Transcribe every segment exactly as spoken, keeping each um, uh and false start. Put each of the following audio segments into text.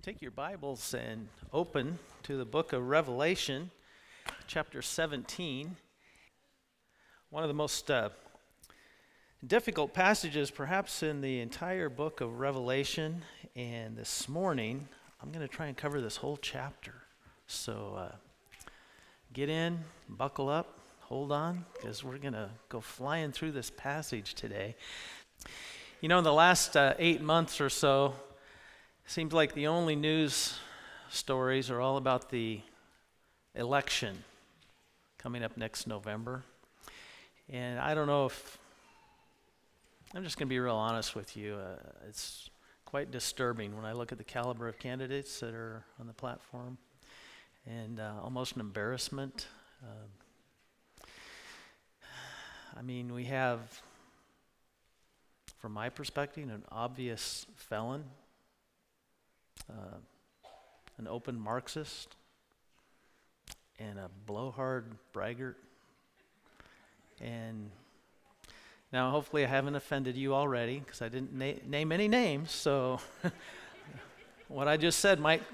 Take your Bibles and open to the book of Revelation, chapter seventeen. One of the most uh, difficult passages perhaps in the entire book of Revelation. And this morning, I'm going to try and cover this whole chapter. So uh, get in, buckle up, hold on, because we're going to go flying through this passage today. You know, in the last uh, eight months or so, seems like the only news stories are all about the election coming up next November. And I don't know if, I'm just going to be real honest with you, uh, it's quite disturbing when I look at the caliber of candidates that are on the platform, and uh, almost an embarrassment. Uh, I mean, we have, from my perspective, an obvious felon, Uh, an open Marxist, and a blowhard braggart. And now hopefully I haven't offended you already, because I didn't na- name any names, so what I just said might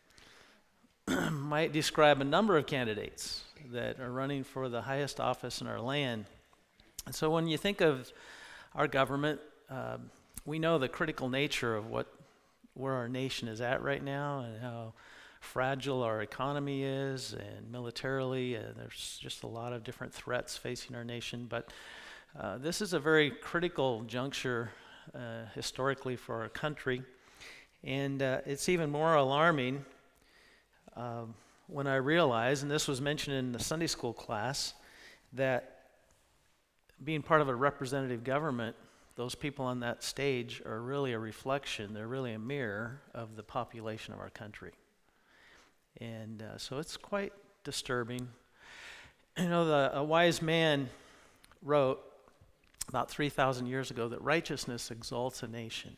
might describe a number of candidates that are running for the highest office in our land. And so when you think of our government, uh, we know the critical nature of what where our nation is at right now and how fragile our economy is, and militarily uh, there's just a lot of different threats facing our nation. But uh, this is a very critical juncture uh, historically for our country, and uh, it's even more alarming uh, when I realize, and this was mentioned in the Sunday school class, that being part of a representative government, those people on that stage are really a reflection, they're really a mirror of the population of our country. And uh, so it's quite disturbing. You know, the, a wise man wrote about three thousand years ago that righteousness exalts a nation.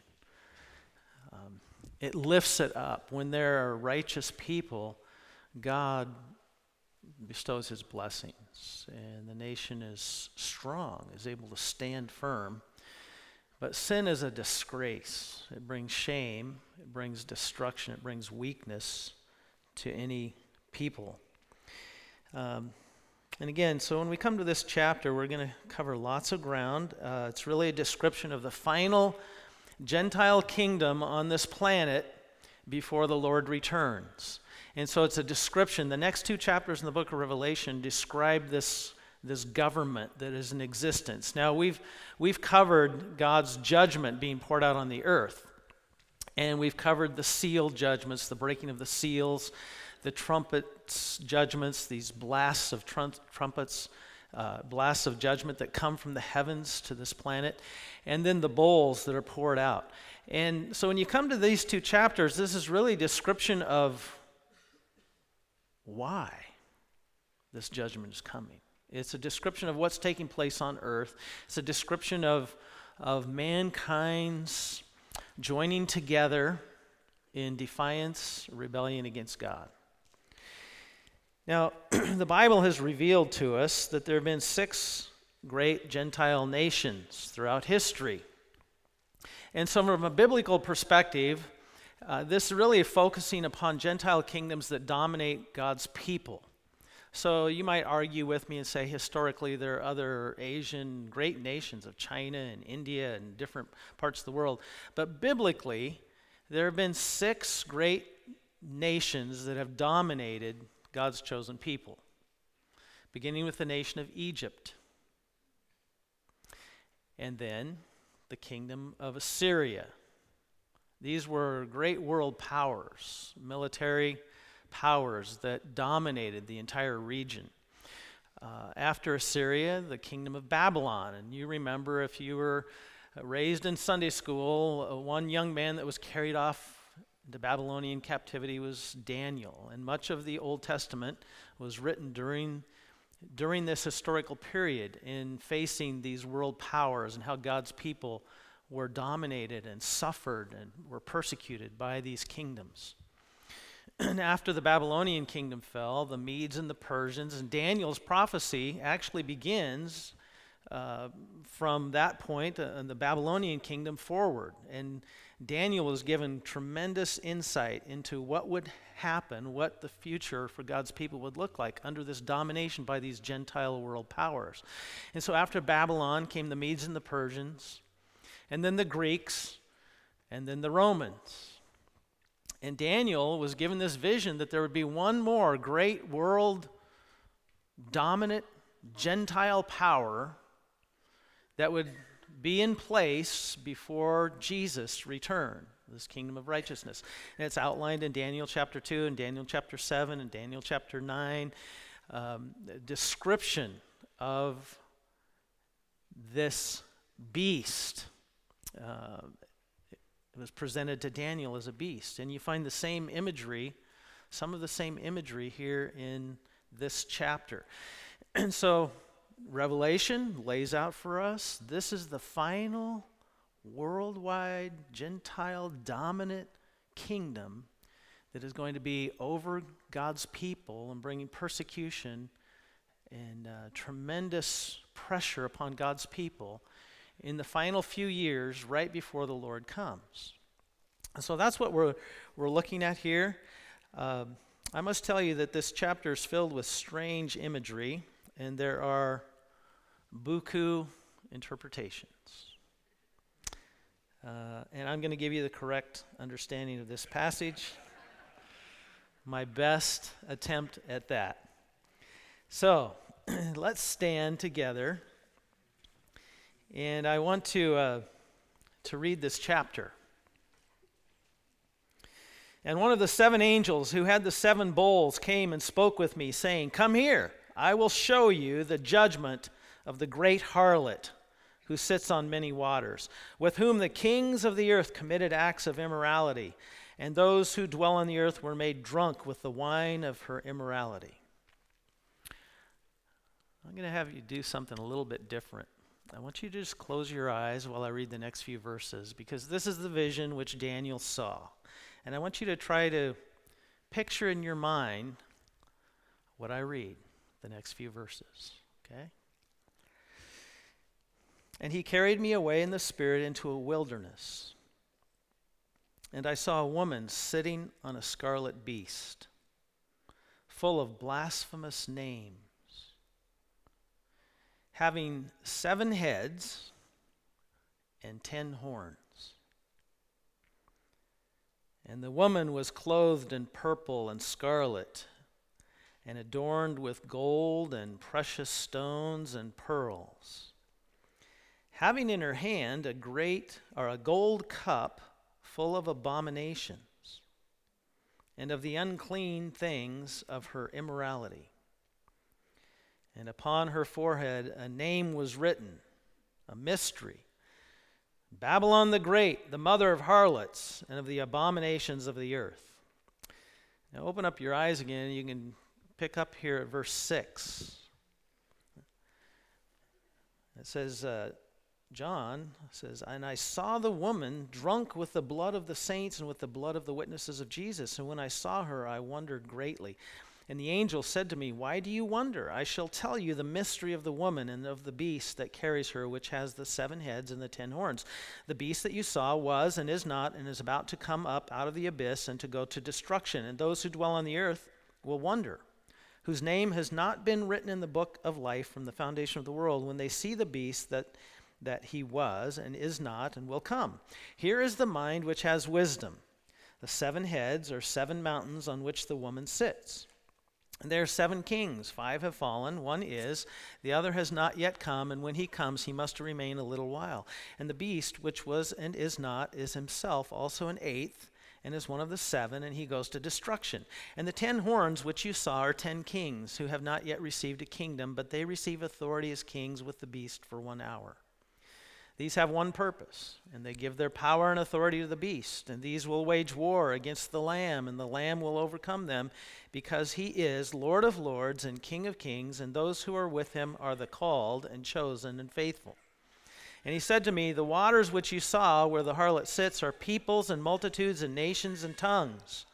Um, it lifts it up. When there are righteous people, God bestows his blessings, and the nation is strong, is able to stand firm. But sin is a disgrace. It brings shame, it brings destruction, it brings weakness to any people. Um, and again, so when we come to this chapter, we're going to cover lots of ground. Uh, it's really a description of the final Gentile kingdom on this planet before the Lord returns. And so it's a description. The next two chapters in the book of Revelation describe this this government that is in existence. Now, we've we've covered God's judgment being poured out on the earth, and we've covered the seal judgments, the breaking of the seals, the trumpets judgments, these blasts of trum- trumpets, uh, blasts of judgment that come from the heavens to this planet, and then the bowls that are poured out. And so when you come to these two chapters, this is really a description of why this judgment is coming. It's a description of what's taking place on earth. It's a description of, of mankind's joining together in defiance, rebellion against God. Now, the Bible has revealed to us that there have been six great Gentile nations throughout history. And so from a biblical perspective, uh, this is really focusing upon Gentile kingdoms that dominate God's people. So you might argue with me and say historically there are other Asian great nations of China and India and different parts of the world. But biblically, there have been six great nations that have dominated God's chosen people, beginning with the nation of Egypt, and then the kingdom of Assyria. These were great world powers, military powers that dominated the entire region. Uh, after Assyria, the kingdom of Babylon. And you remember, if you were raised in Sunday school, uh, one young man that was carried off into Babylonian captivity was Daniel. And much of the Old Testament was written during, during this historical period in facing these world powers and how God's people were dominated and suffered and were persecuted by these kingdoms. And after the Babylonian kingdom fell, the Medes and the Persians, and Daniel's prophecy actually begins uh, from that point, uh, the Babylonian kingdom forward. And Daniel was given tremendous insight into what would happen, what the future for God's people would look like under this domination by these Gentile world powers. And so after Babylon came the Medes and the Persians, and then the Greeks, and then the Romans. And Daniel was given this vision that there would be one more great world dominant Gentile power that would be in place before Jesus returned, this kingdom of righteousness. And it's outlined in Daniel chapter two and Daniel chapter seven and Daniel chapter nine. Um, description of this beast. Uh, it was presented to Daniel as a beast. And you find the same imagery, some of the same imagery here in this chapter. And so Revelation lays out for us, this is the final worldwide Gentile dominant kingdom that is going to be over God's people and bringing persecution and uh, tremendous pressure upon God's people in the final few years right before the Lord comes. And so that's what we're we're looking at here. Um, I must tell you that this chapter is filled with strange imagery, and there are buku interpretations. Uh, and I'm going to give you the correct understanding of this passage. My best attempt at that. So, let's stand together. And I want to uh, to read this chapter. And one of the seven angels who had the seven bowls came and spoke with me, saying, "Come here, I will show you the judgment of the great harlot who sits on many waters, with whom the kings of the earth committed acts of immorality, and those who dwell on the earth were made drunk with the wine of her immorality." I'm going to have you do something a little bit different. I want you to just close your eyes while I read the next few verses, because this is the vision which Daniel saw. And I want you to try to picture in your mind what I read, the next few verses, okay? "And he carried me away in the spirit into a wilderness. And I saw a woman sitting on a scarlet beast, full of blasphemous names, having seven heads and ten horns. And the woman was clothed in purple and scarlet, and adorned with gold and precious stones and pearls, having in her hand a great or a gold cup full of abominations and of the unclean things of her immorality. And upon her forehead a name was written, a mystery, Babylon the Great, the mother of harlots and of the abominations of the earth." Now open up your eyes again, and you can pick up here at verse six. It says, uh, John says, "And I saw the woman drunk with the blood of the saints and with the blood of the witnesses of Jesus. And when I saw her, I wondered greatly. And the angel said to me, 'Why do you wonder? I shall tell you the mystery of the woman and of the beast that carries her, which has the seven heads and the ten horns. The beast that you saw was and is not and is about to come up out of the abyss and to go to destruction. And those who dwell on the earth will wonder, whose name has not been written in the book of life from the foundation of the world, when they see the beast that that he was and is not and will come. Here is the mind which has wisdom. The seven heads are seven mountains on which the woman sits. And there are seven kings. Five have fallen, one is, the other has not yet come, and when he comes he must remain a little while. And the beast, which was and is not, is himself also an eighth, and is one of the seven, and he goes to destruction. And the ten horns which you saw are ten kings, who have not yet received a kingdom, but they receive authority as kings with the beast for one hour. These have one purpose, and they give their power and authority to the beast, and these will wage war against the Lamb, and the Lamb will overcome them, because he is Lord of lords and King of kings, and those who are with him are the called and chosen and faithful. And he said to me, the waters which you saw where the harlot sits are peoples and multitudes and nations and tongues.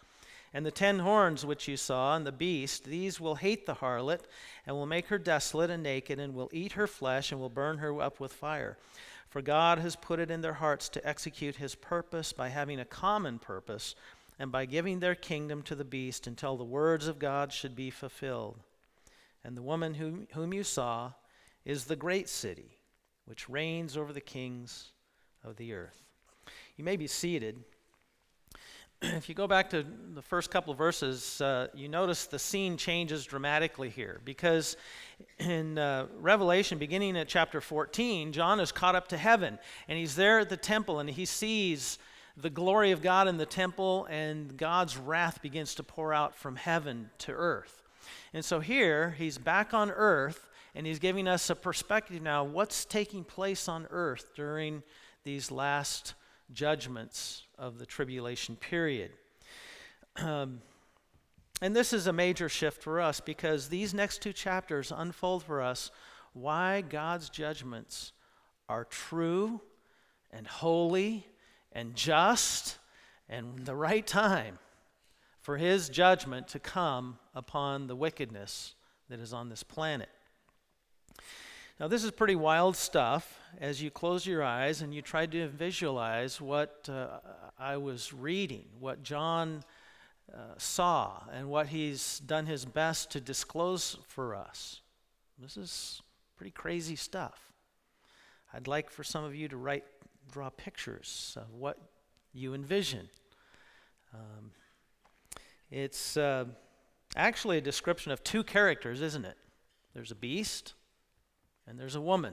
And the ten horns which you saw, and the beast, these will hate the harlot, and will make her desolate and naked, and will eat her flesh, and will burn her up with fire. For God has put it in their hearts to execute his purpose by having a common purpose, and by giving their kingdom to the beast until the words of God should be fulfilled. And the woman whom, whom you saw is the great city, which reigns over the kings of the earth. You may be seated. If you go back to the first couple of verses, uh, you notice the scene changes dramatically here, because in uh, Revelation, beginning at chapter fourteen, John is caught up to heaven, and he's there at the temple, and he sees the glory of God in the temple, and God's wrath begins to pour out from heaven to earth. And so here, he's back on earth, and he's giving us a perspective now, what's taking place on earth during these last judgments of the tribulation period. Um, and this is a major shift for us, because these next two chapters unfold for us why God's judgments are true and holy and just and the right time for his judgment to come upon the wickedness that is on this planet. Now, this is pretty wild stuff as you close your eyes and you try to visualize what uh, I was reading, what John uh, saw, and what he's done his best to disclose for us. This is pretty crazy stuff. I'd like for some of you to write, draw pictures of what you envision. Um, it's uh, actually a description of two characters, isn't it? There's a beast, and there's a woman.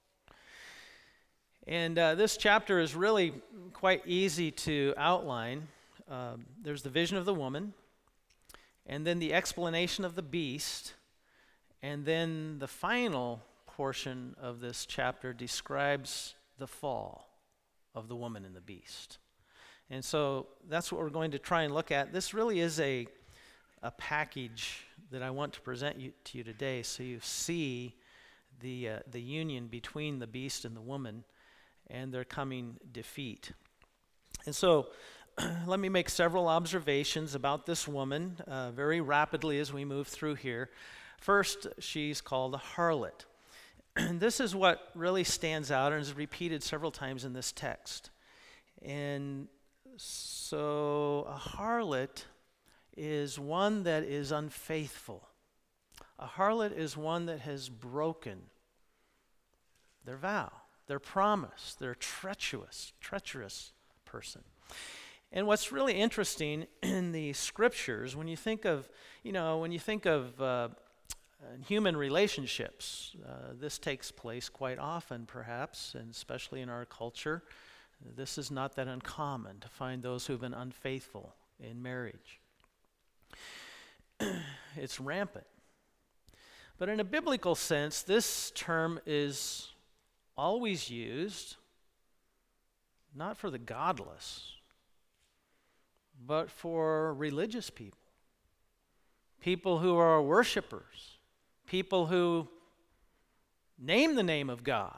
And uh, this chapter is really quite easy to outline. Uh, there's the vision of the woman, and then the explanation of the beast, and then the final portion of this chapter describes the fall of the woman and the beast. And so that's what we're going to try and look at. This really is a, a package that I want to present you, to you today, so you see the uh, the union between the beast and the woman and their coming defeat. And so let me make several observations about this woman uh, very rapidly as we move through here. First, she's called a harlot. And this is what really stands out and is repeated several times in this text. And so a harlot is one that is unfaithful. A harlot is one that has broken their vow, their promise, their treacherous, treacherous person. And what's really interesting in the scriptures, when you think of, you know, when you think of uh, human relationships, uh, this takes place quite often, perhaps, and especially in our culture. This is not that uncommon to find those who've been unfaithful in marriage. It's rampant. But in a biblical sense, this term is always used not for the godless, but for religious people, people who are worshipers, people who name the name of God.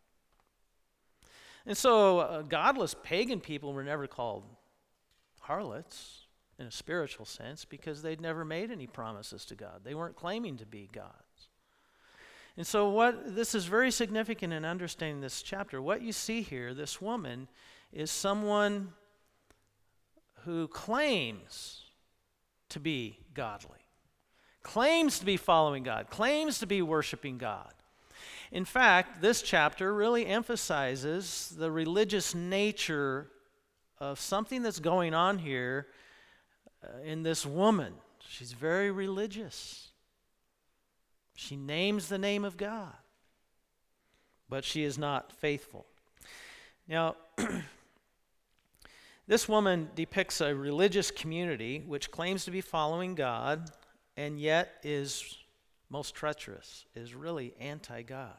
And so uh, godless pagan people were never called harlots in a spiritual sense, because they'd never made any promises to God. They weren't claiming to be gods. And so what this is very significant in understanding this chapter. What you see here, this woman, is someone who claims to be godly, claims to be following God, claims to be worshiping God. In fact, this chapter really emphasizes the religious nature of something that's going on here uh, in this woman. She's very religious. She names the name of God, but she is not faithful. Now, this woman depicts a religious community which claims to be following God and yet is most treacherous, is really anti-God.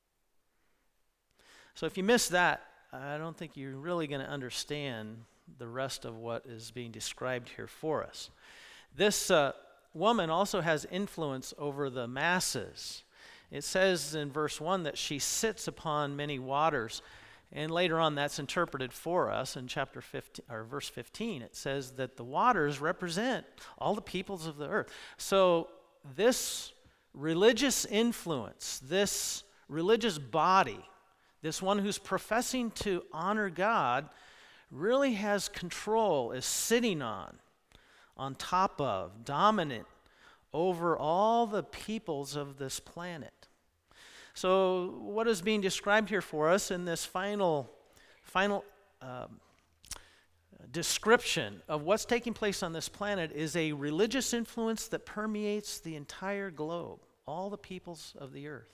So if you miss that, I don't think you're really going to understand the rest of what is being described here for us. This uh, woman also has influence over the masses. It says in verse one that she sits upon many waters. And later on, that's interpreted for us in chapter fifteen, or verse fifteen. It says that the waters represent all the peoples of the earth. So this religious influence, this religious body, this one who's professing to honor God, really has control, is sitting on, on top of, dominant over all the peoples of this planet. So what is being described here for us in this final, final um, description of what's taking place on this planet is a religious influence that permeates the entire globe, all the peoples of the earth.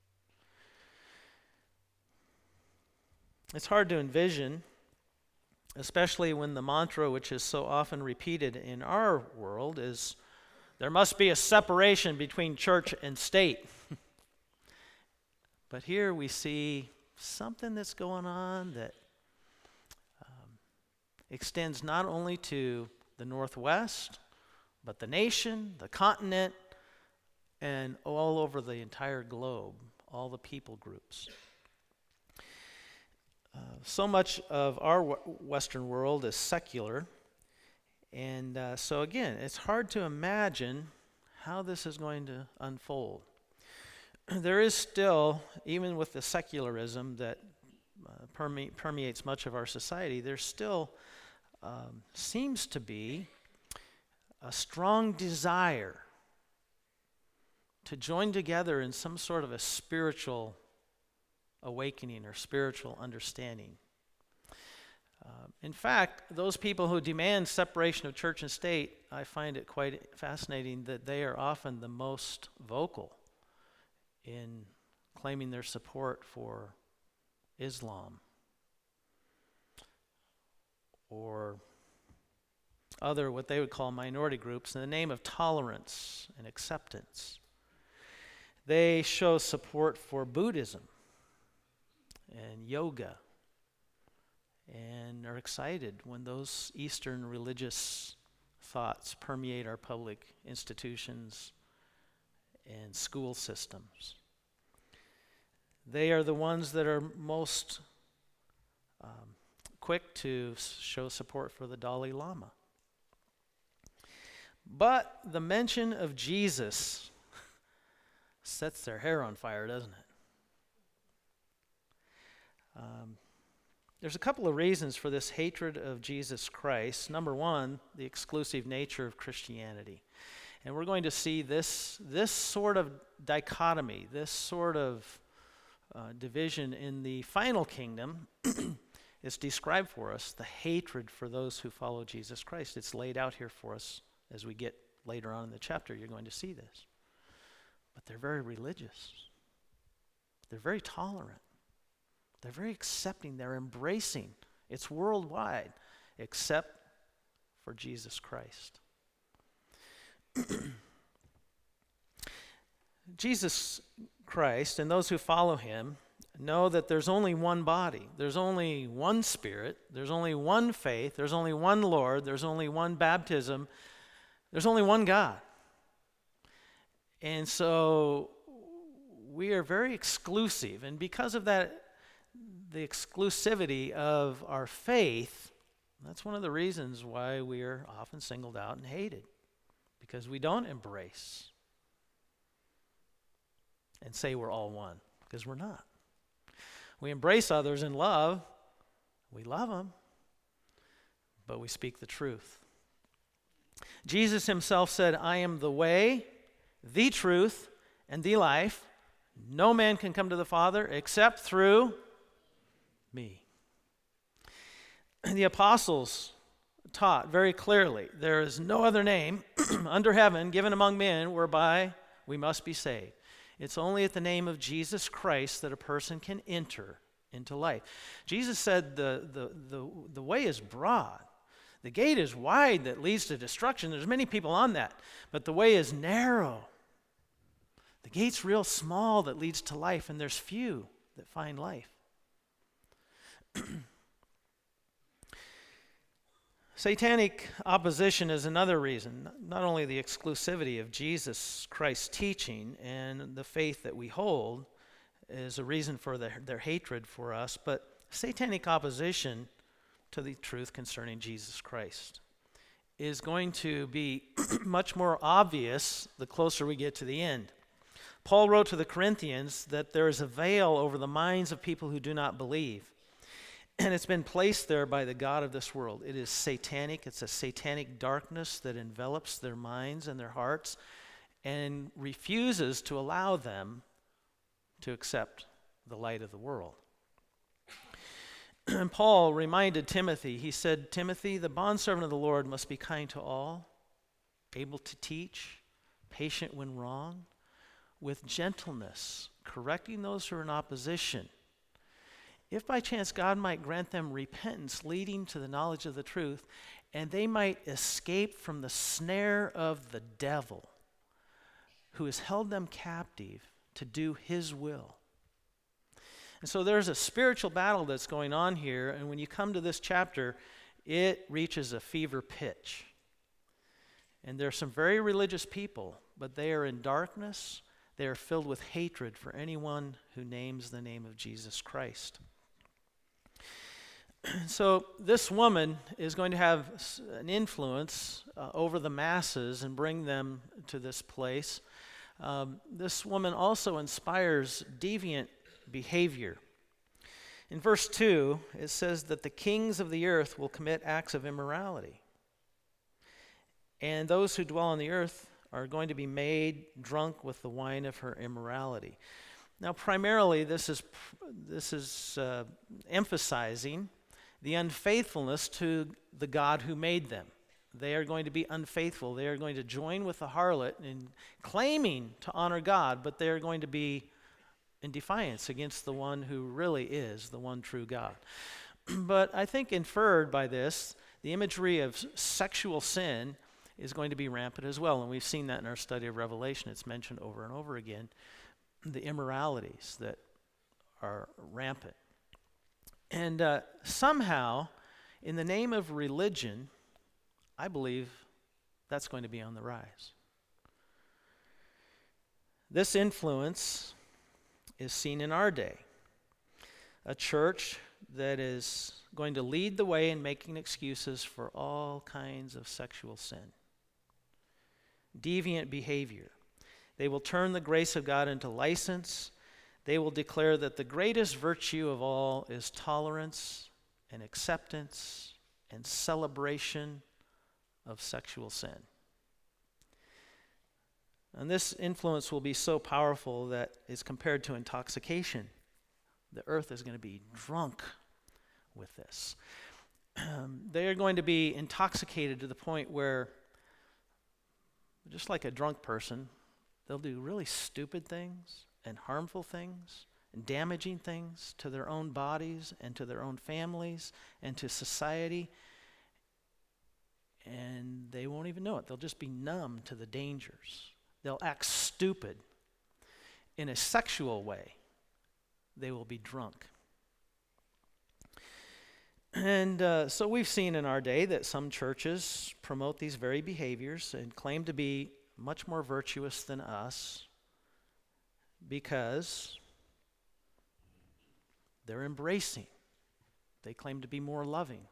It's hard to envision, especially when the mantra, which is so often repeated in our world, is there must be a separation between church and state. But here we see something that's going on that um, extends not only to the Northwest, but the nation, the continent, and all over the entire globe, all the people groups. Uh, so much of our w- Western world is secular, and uh, so again, it's hard to imagine how this is going to unfold. There is still, even with the secularism that uh, perme- permeates much of our society, there still um, seems to be a strong desire to join together in some sort of a spiritual awakening or spiritual understanding. Uh, in fact, those people who demand separation of church and state, I find it quite fascinating that they are often the most vocal in claiming their support for Islam or other what they would call minority groups in the name of tolerance and acceptance. They show support for Buddhism and yoga and are excited when those Eastern religious thoughts permeate our public institutions and school systems. They are the ones that are most um, quick to show support for the Dalai Lama. But the mention of Jesus sets their hair on fire, doesn't it? Um, there's a couple of reasons for this hatred of Jesus Christ. Number one, the exclusive nature of Christianity. And we're going to see this, this sort of dichotomy, this sort of uh, division in the final kingdom is described for us, the hatred for those who follow Jesus Christ. It's laid out here for us as we get later on in the chapter. You're going to see this. But they're very religious. They're very tolerant. They're very accepting. They're embracing. It's worldwide, except for Jesus Christ. Jesus Christ and those who follow him know that there's only one body, there's only one Spirit, there's only one faith, there's only one Lord, there's only one baptism, there's only one God. And so we are very exclusive, and because of that, the exclusivity of our faith, that's one of the reasons why we are often singled out and hated. Because we don't embrace and say we're all one, because we're not. We embrace others in love. We love them, but we speak the truth. Jesus himself said, I am the way, the truth, and the life. No man can come to the Father except through me. The apostles taught very clearly, there is no other name under heaven given among men whereby we must be saved. It's only at the name of Jesus Christ that a person can enter into life. Jesus said the, the, the, the way is broad. The gate is wide that leads to destruction. There's many people on that. But the way is narrow. The gate's real small that leads to life, and there's few that find life. Satanic opposition is another reason, not only the exclusivity of Jesus Christ's teaching and the faith that we hold is a reason for their, their hatred for us, but satanic opposition to the truth concerning Jesus Christ is going to be much more obvious the closer we get to the end. Paul wrote to the Corinthians that there is a veil over the minds of people who do not believe. And it's been placed there by the god of this world. It is satanic. It's a satanic darkness that envelops their minds and their hearts and refuses to allow them to accept the light of the world. And Paul reminded Timothy, he said, Timothy, the bondservant of the Lord must be kind to all, able to teach, patient when wrong, with gentleness, correcting those who are in opposition. If by chance God might grant them repentance leading to the knowledge of the truth, and they might escape from the snare of the devil, who has held them captive to do his will. And so there's a spiritual battle that's going on here, and when you come to this chapter, it reaches a fever pitch. And there are some very religious people, but they are in darkness. They are filled with hatred for anyone who names the name of Jesus Christ. So this woman is going to have an influence uh, over the masses and bring them to this place. Um, this woman also inspires deviant behavior. In verse two, it says that the kings of the earth will commit acts of immorality. And those who dwell on the earth are going to be made drunk with the wine of her immorality. Now, primarily, this is, this is uh, emphasizing the unfaithfulness to the God who made them. They are going to be unfaithful. They are going to join with the harlot in claiming to honor God, but they are going to be in defiance against the one who really is the one true God. But I think inferred by this, the imagery of sexual sin is going to be rampant as well, and we've seen that in our study of Revelation. It's mentioned over and over again, the immoralities that are rampant. And uh, somehow, in the name of religion, I believe that's going to be on the rise. This influence is seen in our day. A church that is going to lead the way in making excuses for all kinds of sexual sin. Deviant behavior. They will turn the grace of God into license. They will declare that the greatest virtue of all is tolerance and acceptance and celebration of sexual sin. And this influence will be so powerful that it's compared to intoxication. The earth is going to be drunk with this. Um, they are going to be intoxicated to the point where, just like a drunk person, they'll do really stupid things and harmful things and damaging things to their own bodies and to their own families and to society. And they won't even know it. They'll just be numb to the dangers. They'll act stupid. In a sexual way, they will be drunk. And uh, so we've seen in our day that some churches promote these very behaviors and claim to be much more virtuous than us because they're embracing. They claim to be more loving.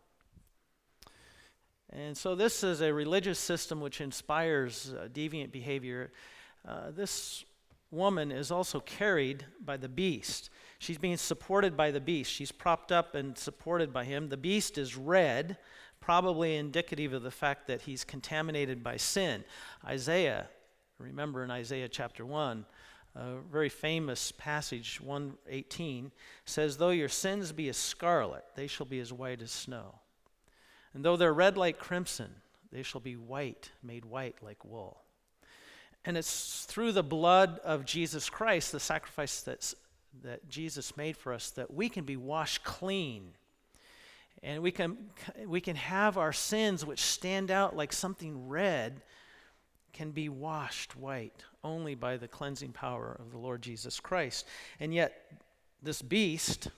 And so this is a religious system which inspires uh, deviant behavior. Uh, this woman is also carried by the beast. She's being supported by the beast. She's propped up and supported by him. The beast is red, probably indicative of the fact that he's contaminated by sin. Isaiah, remember in Isaiah chapter one, a very famous passage, one eighteen, says, "Though your sins be as scarlet, they shall be as white as snow. And though they're red like crimson, they shall be white, made white like wool." And it's through the blood of Jesus Christ, the sacrifice that's, that Jesus made for us, that we can be washed clean. And we can, we can have our sins, which stand out like something red, can be washed white only by the cleansing power of the Lord Jesus Christ. And yet, this beast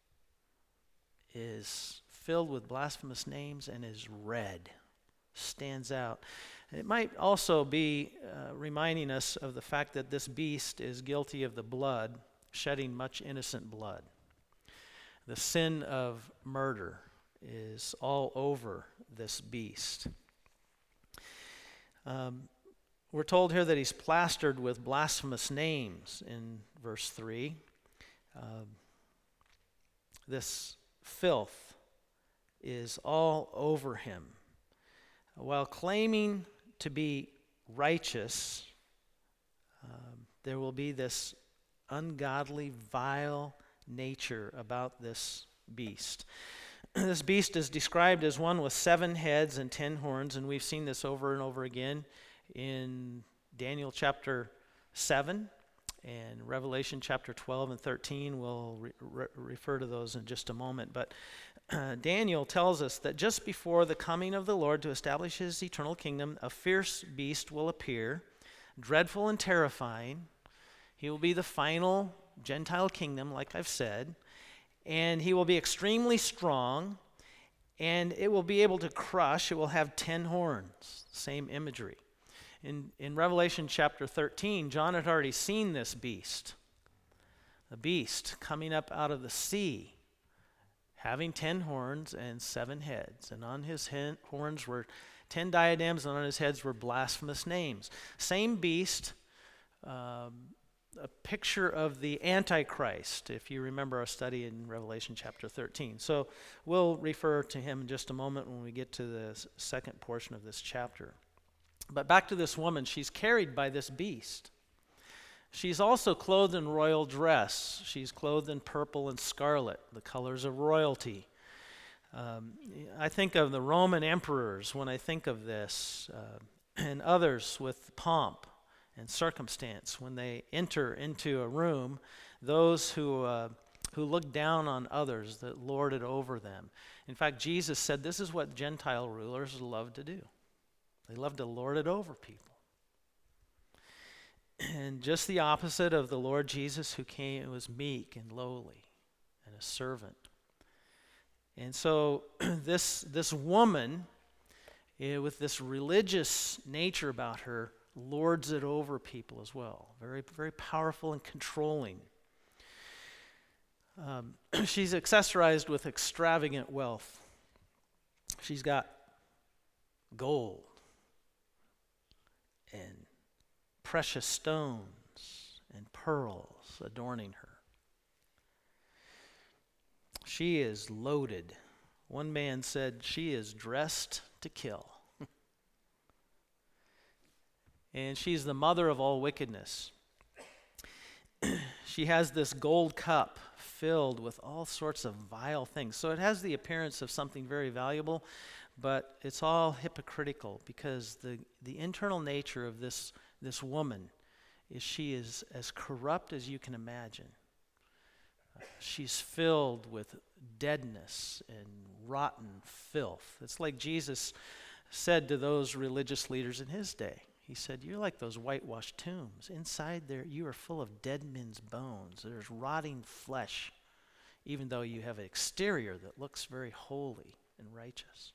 is filled with blasphemous names and is red, stands out. And it might also be uh, reminding us of the fact that this beast is guilty of the blood, shedding much innocent blood. The sin of murder is all over this beast. Um, we're told here that he's plastered with blasphemous names in verse three. Uh, this filth is all over him. While claiming to be righteous, uh, there will be this ungodly, vile nature about this beast. This beast is described as one with seven heads and ten horns, and we've seen this over and over again in Daniel chapter seven and Revelation chapter twelve and thirteen. We'll re- re- refer to those in just a moment. But uh, Daniel tells us that just before the coming of the Lord to establish his eternal kingdom, a fierce beast will appear, dreadful and terrifying. He will be the final Gentile kingdom, like I've said. And he will be extremely strong, and it will be able to crush. It will have ten horns, same imagery. In, in Revelation chapter thirteen, John had already seen this beast, a beast coming up out of the sea, having ten horns and seven heads. And on his he- horns were ten diadems, and on his heads were blasphemous names. Same beast, um, a picture of the Antichrist, if you remember our study in Revelation chapter thirteen. So we'll refer to him in just a moment when we get to the second portion of this chapter. But back to this woman, she's carried by this beast. She's also clothed in royal dress. She's clothed in purple and scarlet, the colors of royalty. Um, I think of the Roman emperors when I think of this, uh, and others with pomp and circumstance. When they enter into a room, those who uh, who look down on others, that lord it over them. In fact, Jesus said this is what Gentile rulers love to do. They love to lord it over people. And just the opposite of the Lord Jesus, who came and was meek and lowly and a servant. And so this this woman, eh, with this religious nature about her, lords it over people as well. Very, very powerful and controlling. Um, she's accessorized with extravagant wealth. She's got gold and precious stones and pearls adorning her. She is loaded. One man said she is dressed to kill. And she's the mother of all wickedness. She has this gold cup filled with all sorts of vile things. So it has the appearance of something very valuable, but it's all hypocritical, because the, the internal nature of this, this woman is she is as corrupt as you can imagine. She's filled with deadness and rotten filth. It's like Jesus said to those religious leaders in his day. He said, you're like those whitewashed tombs. Inside there, you are full of dead men's bones. There's rotting flesh, even though you have an exterior that looks very holy and righteous.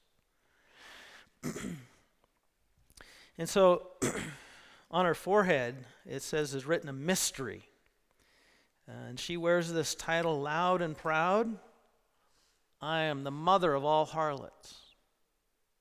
And so, on her forehead, it says, is written a mystery. And she wears this title loud and proud. I am the mother of all harlots.